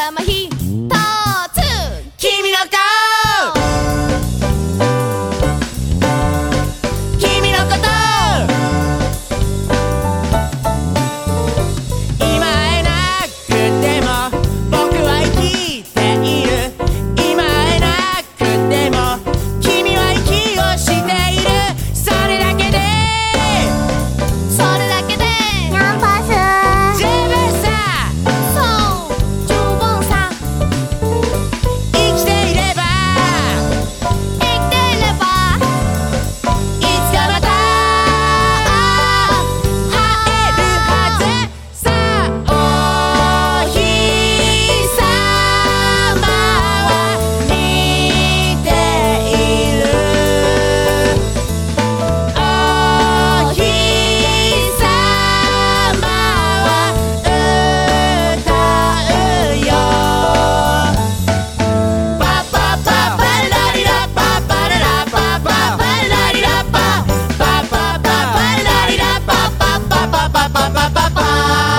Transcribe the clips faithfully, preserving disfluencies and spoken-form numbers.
様ひとつ君の顔君のこと今会えなくても僕は生きている今会えなくても君は息をしているそれだけでそれだけでキャンパス十分さそう十分さ生きていれば生きていればいつかまた会えるはずさお日さまは見ているお日さまは歌うよパパパパラリラパパララパパパラリラパパパパパラリラパパパパパパパパパ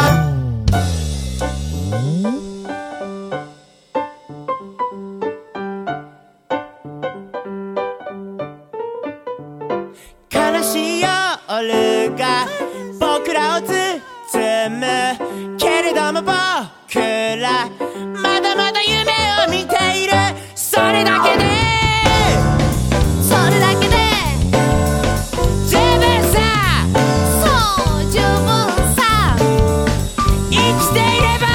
悲しい夜が僕らを包むけれども僕らまだまだ夢を見ているそれだけでそれだけで十分さそう十分さ生きていれば